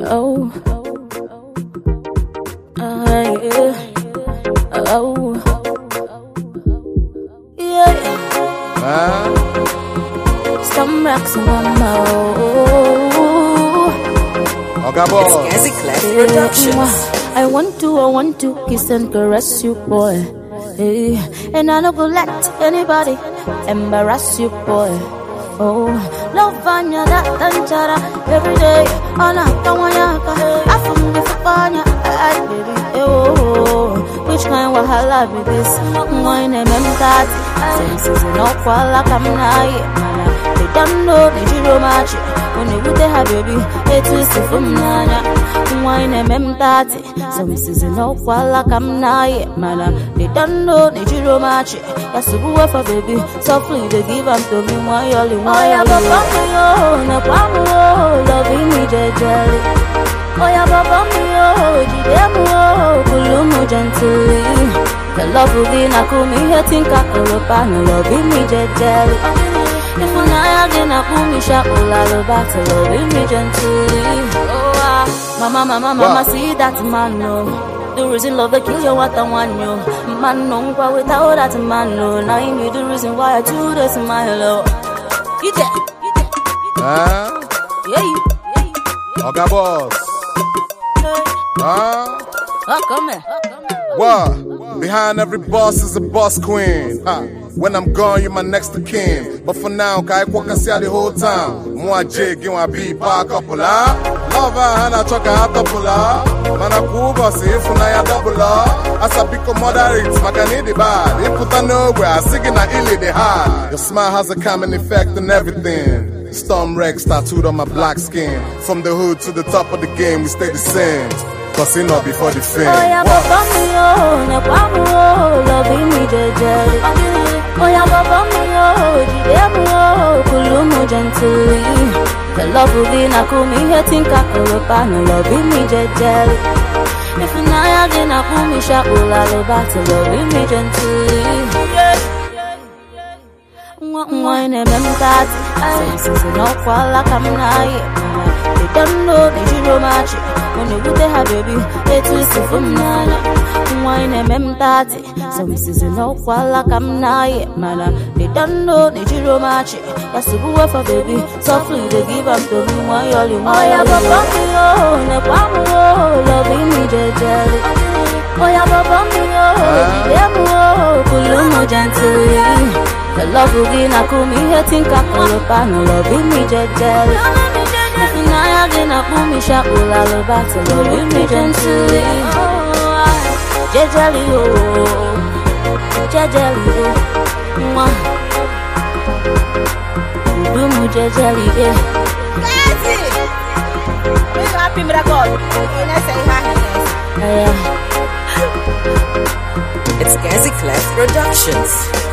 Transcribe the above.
Oh, yeah. Oh, yeah. Some rocks in my mouth. Oga Boss. It's Gazi Clef Productions. I want to kiss and caress you, boy. Hey. And I don't go let anybody embarrass you, boy. Oh, love Vanya that danjara every day. Ona kawanyaka, afum bifanya, baby. Oh, which kind of wahala be this? Why name that? Since it's no kwala kamnai, mana. They don't know the jiro match. When you get her baby, it is from Nana. Why name that? Since it's no kwala kamnai, mana. They don't know the jiro match. That's the word for baby. Softly they give up to me. Why only why I love you? No problem, loving me jelly. Oh yeah, baba mio, jidemu, kulumu gently. The love will be nakumi hating kakolopa, no loving me jelly. If I again nakumi shakula loba, to loving me gently. Oh mama, see that man no. The reason love kill you what I want you. Man no, but without that man no. Now you me the reason why I do this my love. You dead. Yeah. Oga Boss. Oh, come here. What? Behind every boss is a boss queen. When I'm gone, you're my next of kin. But for now, I walk and see the whole time. Moi jig, you want be back up, Love her, and I truck a couple. Mana kuba, see if I double. As a big moderate, Macanidi bad. If put on nowhere, singing a illy the hard. Your smile has a calming effect on everything. Storm Rex tattooed on my black skin. From the hood to the top of the game, we stay the same. Cause it not before the fame. Oh yeah, baba mio, no problem, loving me jelly. Oh yeah, baba mio, jidemu, kulumu gently. The love will be nakumi hating kakolopa, no loving me jelly. If you na again nakumi shakula loba, to loving me gently. Why name that? Since no kwala kamnai, they don't know the jiro match. When you get her baby, it is from Nana. Why name that? Since no kwala kamnai, mana. They don't know the jiro match. That's the word for baby. Softly they give up to me. Why only why I love you? No problem, loving me jelly. Oh yeah, baba mio, jidemu, kulumu gently. The love will be nakumi hating kakolopa, no loving me jelly. If you na again nakumi shakula loba, to loving me gently. Jelly oh, kulumu jelly Gazi! We're happy with God. It's Gazi Clef Productions.